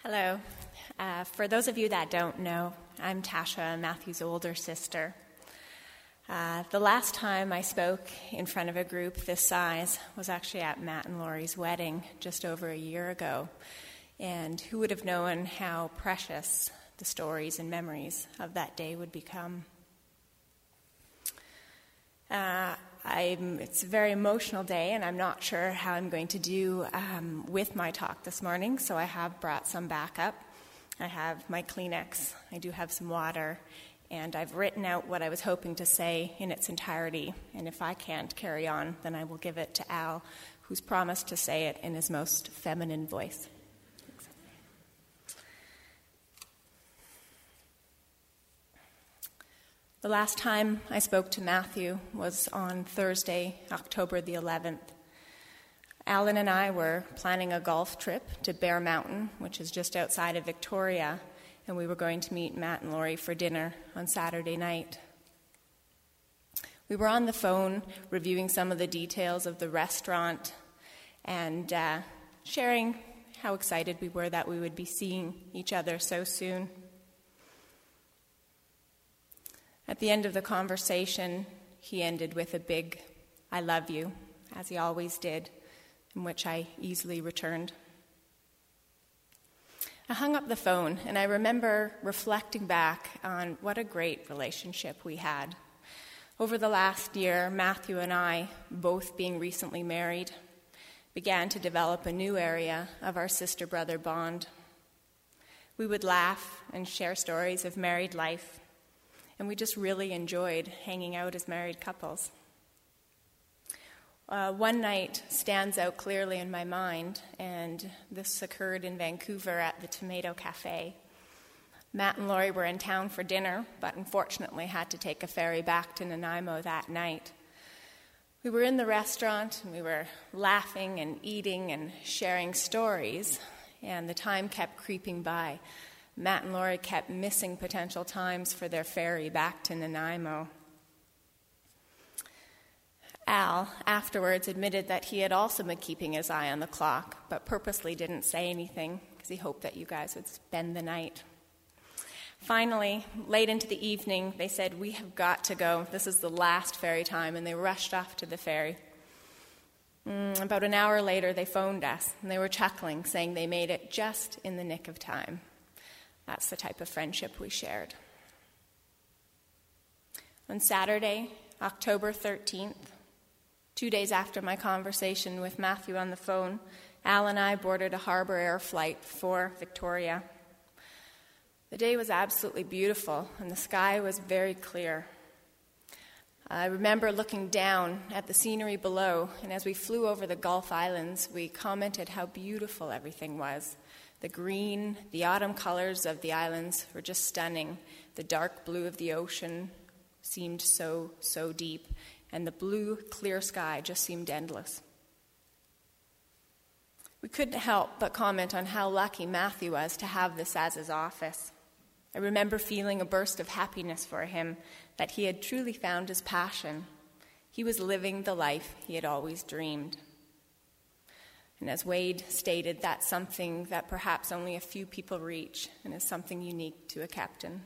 Hello. For those of you that don't know, I'm Tasha, Matthew's older sister. The last time I spoke in front of a group this size was actually at Matt and Laurie's wedding just over a year ago. And who would have known how precious the stories and memories of that day would become? It's a very emotional day, and I'm not sure how I'm going to do with my talk this morning, so I have brought some backup. I have my Kleenex, I do have some water, and I've written out what I was hoping to say in its entirety, and if I can't carry on, then I will give it to Al, who's promised to say it in his most feminine voice. The last time I spoke to Matthew was on Thursday, October the 11th. Alan and I were planning a golf trip to Bear Mountain, which is just outside of Victoria, and we were going to meet Matt and Laurie for dinner on Saturday night. We were on the phone reviewing some of the details of the restaurant and sharing how excited we were that we would be seeing each other so soon. At the end of the conversation, he ended with a big, "I love you," as he always did, in which I easily returned. I hung up the phone, and I remember reflecting back on what a great relationship we had. Over the last year, Matthew and I, both being recently married, began to develop a new area of our sister-brother bond. We would laugh and share stories of married life, and we just really enjoyed hanging out as married couples. One night stands out clearly in my mind, and this occurred in Vancouver at the Tomato Cafe. Matt and Laurie were in town for dinner, but unfortunately had to take a ferry back to Nanaimo that night. We were in the restaurant, and we were laughing and eating and sharing stories, and the time kept creeping by. Matt and Laurie kept missing potential times for their ferry back to Nanaimo. Al afterwards admitted that he had also been keeping his eye on the clock, but purposely didn't say anything because he hoped that you guys would spend the night. Finally, late into the evening, they said, "We have got to go. This is the last ferry time," and they rushed off to the ferry. About an hour later, they phoned us, and they were chuckling, saying they made it just in the nick of time. That's the type of friendship we shared. On Saturday, October 13th, 2 days after my conversation with Matthew on the phone, Al and I boarded a Harbour Air flight for Victoria. The day was absolutely beautiful, and the sky was very clear. I remember looking down at the scenery below, and as we flew over the Gulf Islands, we commented how beautiful everything was. The green, the autumn colors of the islands were just stunning. The dark blue of the ocean seemed so deep, and the blue, clear sky just seemed endless. We couldn't help but comment on how lucky Matthew was to have this as his office. I remember feeling a burst of happiness for him, that he had truly found his passion. He was living the life he had always dreamed. And as Wade stated, that's something that perhaps only a few people reach and is something unique to a captain.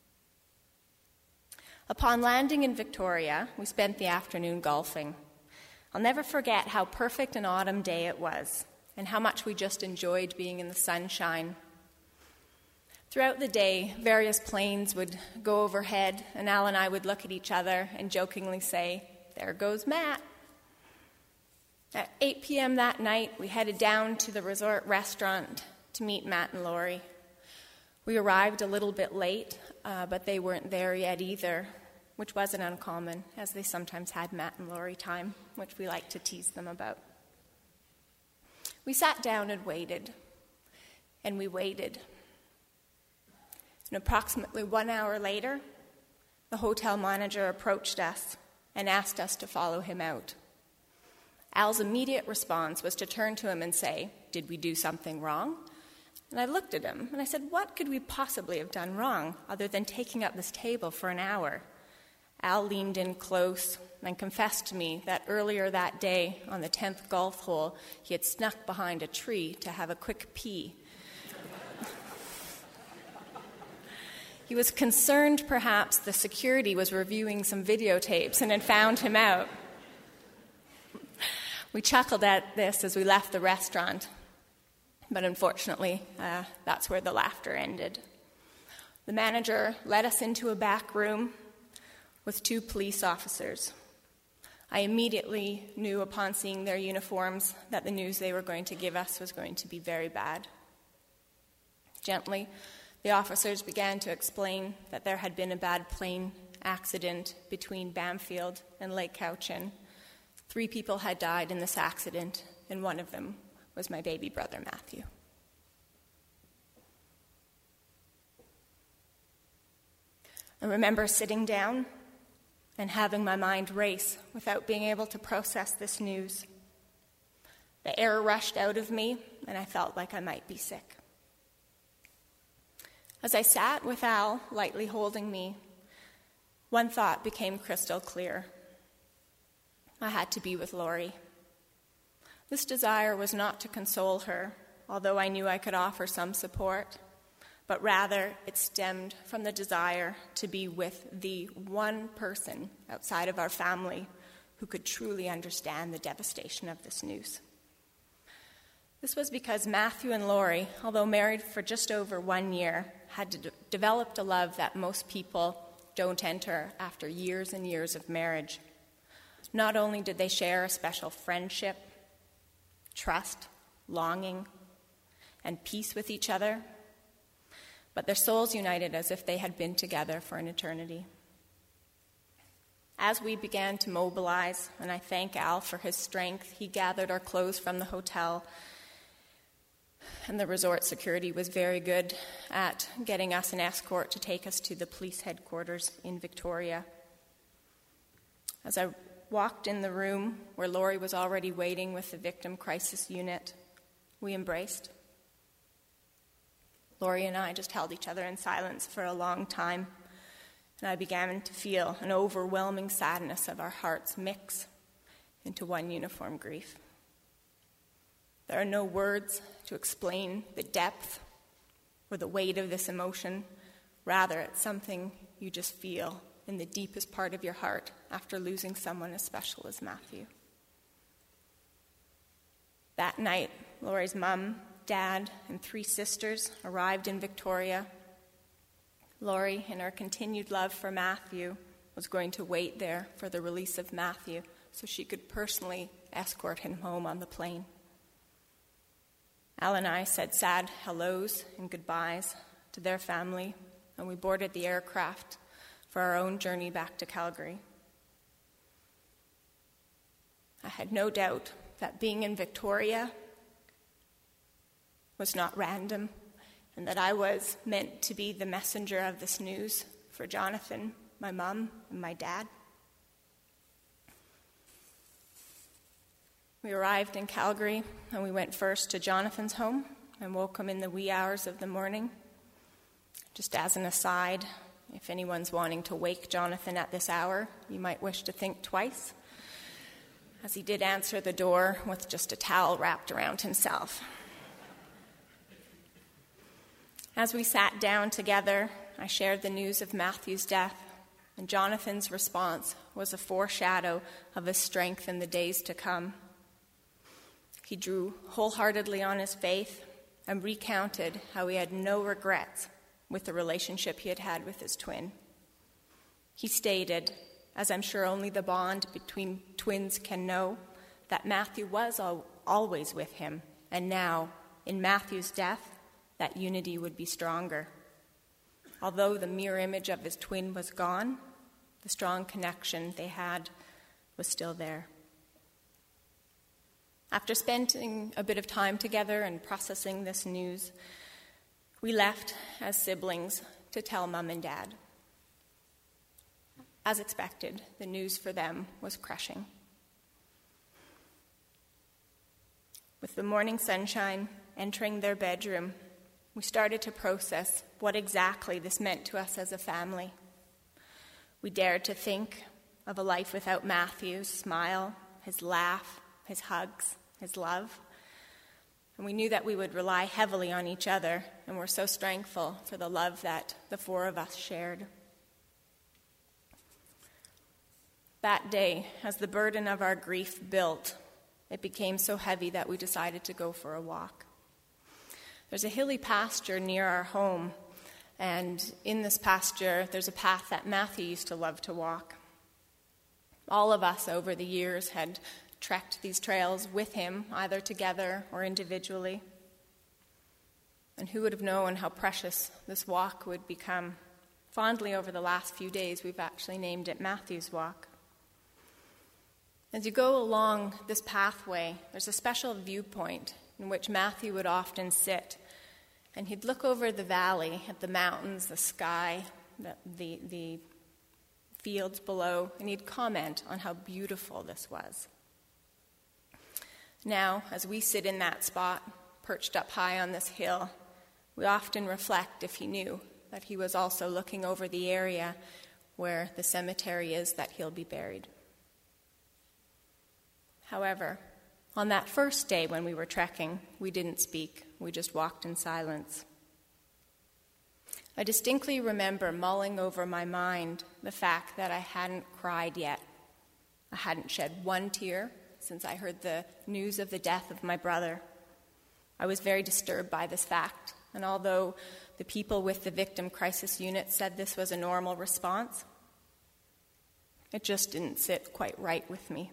Upon landing in Victoria, we spent the afternoon golfing. I'll never forget how perfect an autumn day it was and how much we just enjoyed being in the sunshine. Throughout the day, various planes would go overhead, and Al and I would look at each other and jokingly say, "There goes Matt." At 8 p.m. that night, we headed down to the resort restaurant to meet Matt and Laurie. We arrived a little bit late, but they weren't there yet either, which wasn't uncommon, as they sometimes had Matt and Laurie time, which we like to tease them about. We sat down and waited, and we waited. And approximately 1 hour later, the hotel manager approached us and asked us to follow him out. Al's immediate response was to turn to him and say, "Did we do something wrong?" And I looked at him and I said, "What could we possibly have done wrong other than taking up this table for an hour?" Al leaned in close and confessed to me that earlier that day on the 10th golf hole, he had snuck behind a tree to have a quick pee. He was concerned perhaps the security was reviewing some videotapes and had found him out. We chuckled at this as we left the restaurant, but unfortunately, that's where the laughter ended. The manager led us into a back room with 2 police officers. I immediately knew upon seeing their uniforms that the news they were going to give us was going to be very bad. Gently, the officers began to explain that there had been a bad plane accident between Bamfield and Lake Cowichan. 3 people had died in this accident, and one of them was my baby brother, Matthew. I remember sitting down and having my mind race without being able to process this news. The air rushed out of me, and I felt like I might be sick. As I sat with Al lightly holding me, one thought became crystal clear. I had to be with Laurie. This desire was not to console her, although I knew I could offer some support, but rather it stemmed from the desire to be with the one person outside of our family who could truly understand the devastation of this news. This was because Matthew and Laurie, although married for just over 1 year, had developed a love that most people don't enter after years and years of marriage. Not only did they share a special friendship, trust, longing, and peace with each other, but their souls united as if they had been together for an eternity. As we began to mobilize, and I thank Al for his strength, he gathered our clothes from the hotel, and the resort security was very good at getting us an escort to take us to the police headquarters in Victoria. As I walked in the room where Laurie was already waiting with the victim crisis unit, we embraced. Laurie and I just held each other in silence for a long time, and I began to feel an overwhelming sadness of our hearts mix into one uniform grief. There are no words to explain the depth or the weight of this emotion. Rather, it's something you just feel in the deepest part of your heart after losing someone as special as Matthew. That night, Laurie's mom, dad, and 3 sisters arrived in Victoria. Laurie, in her continued love for Matthew, was going to wait there for the release of Matthew so she could personally escort him home on the plane. Al and I said sad hellos and goodbyes to their family, and we boarded the aircraft for our own journey back to Calgary. I had no doubt that being in Victoria was not random, and that I was meant to be the messenger of this news for Jonathan, my mom, and my dad. We arrived in Calgary, and we went first to Jonathan's home and woke him in the wee hours of the morning. Just as an aside, if anyone's wanting to wake Jonathan at this hour, you might wish to think twice, as he did answer the door with just a towel wrapped around himself. As we sat down together, I shared the news of Matthew's death, and Jonathan's response was a foreshadow of his strength in the days to come. He drew wholeheartedly on his faith and recounted how he had no regrets with the relationship he had had with his twin. He stated, as I'm sure only the bond between twins can know, that Matthew was always with him, and now, in Matthew's death, that unity would be stronger. Although the mirror image of his twin was gone, the strong connection they had was still there. After spending a bit of time together and processing this news, we left as siblings to tell Mom and Dad. As expected, the news for them was crushing. With the morning sunshine entering their bedroom, we started to process what exactly this meant to us as a family. We dared to think of a life without Matthew's smile, his laugh, his hugs, his love. And we knew that we would rely heavily on each other, and we're so thankful for the love that the four of us shared. That day, as the burden of our grief built, it became so heavy that we decided to go for a walk. There's a hilly pasture near our home, and in this pasture, there's a path that Matthew used to love to walk. All of us over the years had trekked these trails with him, either together or individually. And who would have known how precious this walk would become? Fondly, over the last few days, we've actually named it Matthew's Walk. As you go along this pathway, there's a special viewpoint in which Matthew would often sit, and he'd look over the valley at the mountains, the sky, the fields below, and he'd comment on how beautiful this was. Now, as we sit in that spot, perched up high on this hill, we often reflect if he knew that he was also looking over the area where the cemetery is that he'll be buried. However, on that first day when we were trekking, we didn't speak. We just walked in silence. I distinctly remember mulling over my mind the fact that I hadn't cried yet. I hadn't shed one tear since I heard the news of the death of my brother. I was very disturbed by this fact, and although the people with the victim crisis unit said this was a normal response, it just didn't sit quite right with me.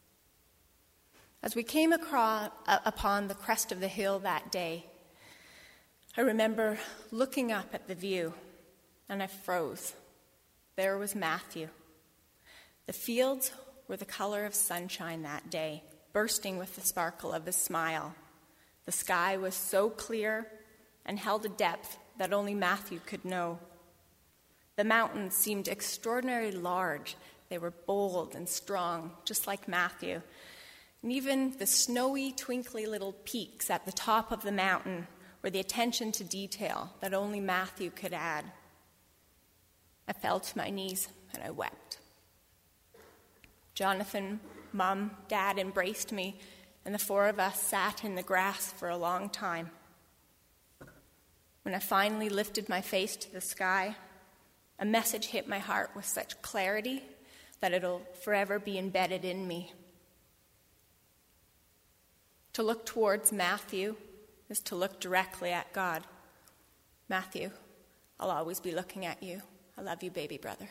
As we came upon the crest of the hill that day, I remember looking up at the view, and I froze. There was Matthew. The fields were the color of sunshine that day, bursting with the sparkle of his smile. The sky was so clear and held a depth that only Matthew could know. The mountains seemed extraordinarily large. They were bold and strong, just like Matthew. And even the snowy, twinkly little peaks at the top of the mountain were the attention to detail that only Matthew could add. I fell to my knees and I wept. Jonathan, Mom, Dad embraced me, and the four of us sat in the grass for a long time. When I finally lifted my face to the sky, a message hit my heart with such clarity that it'll forever be embedded in me. To look towards Matthew is to look directly at God. Matthew, I'll always be looking at you. I love you, baby brother.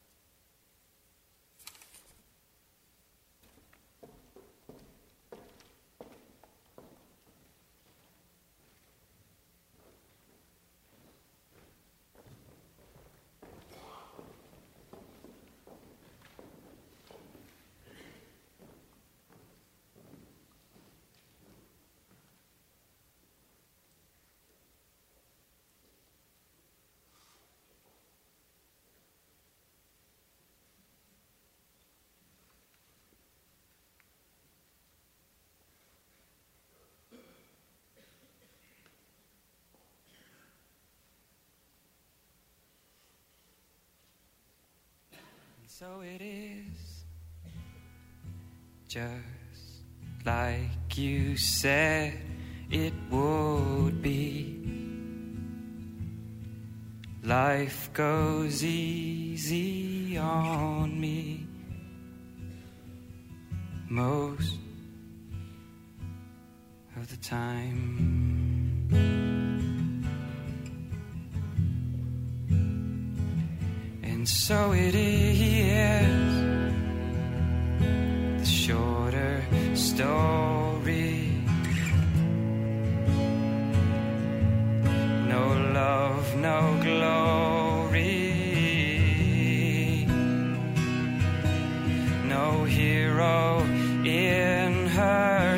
So it is, just like you said it would be. Life goes easy on me most of the time. And so it is, the shorter story. No love, no glory. No hero in her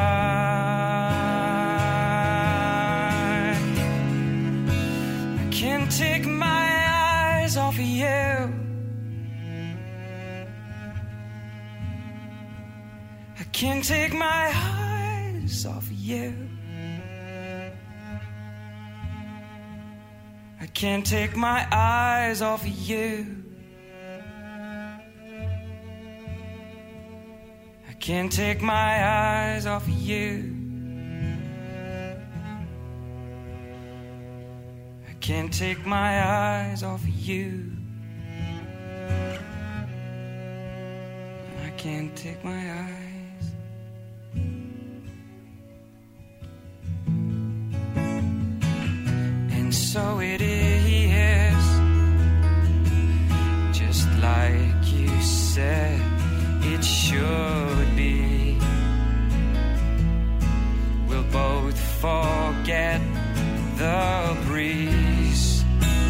sky. I can't take my off of you. I can't take my eyes off of you. I can't take my eyes off of you. I can't take my eyes off of you. can't take my eyes off of you. I can't take my eyes. And so it is, just like you said it should be. We'll both forget the breeze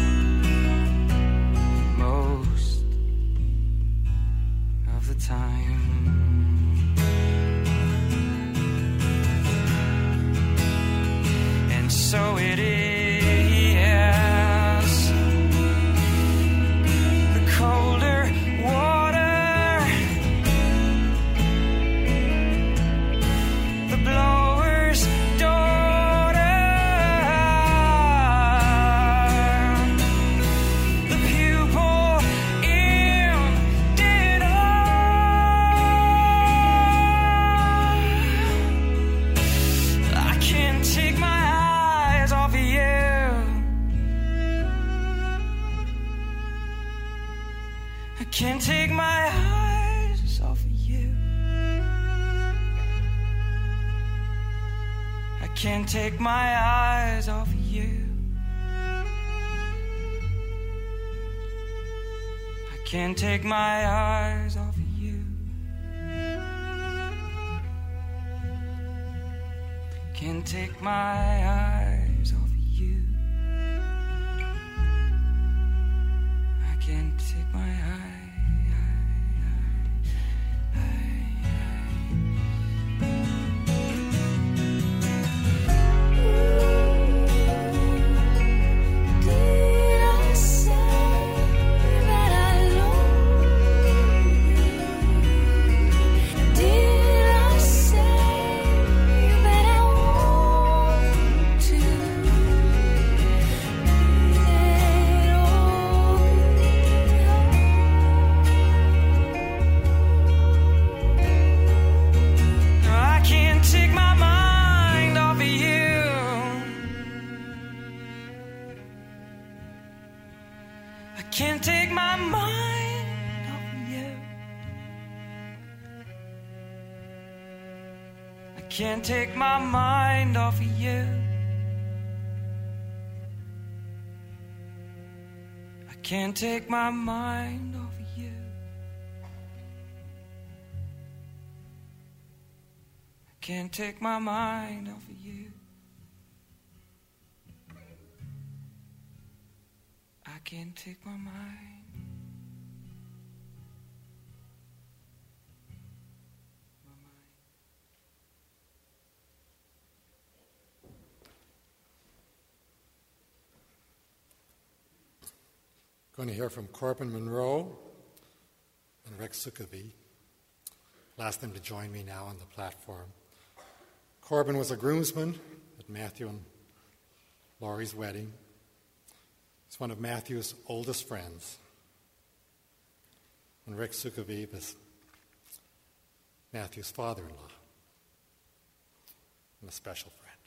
most of the time. And so it is, the colder water, the blower's daughter, the pupil in dinner. I can't take my eyes off of you. I can't take my eyes off of you. I can't take my eyes off of you. I can't take my eyes off of you. Can't take my eyes off of you. I can't take my eyes. Did I say that I love you? Did I say that I want to? Let all be I can't take my mind off of you. I can't take my mind off of you. I can't take my mind off of you. I can't take my mind off of you. I can't take my mind off of you. I can't take my mind. Going to hear from Corbin Monroe and Rex Sukovy. I'll ask them to join me now on the platform. Corbin was a groomsman at Matthew and Laurie's wedding. He's one of Matthew's oldest friends. And Rex Sukovy was Matthew's father-in-law and a special friend.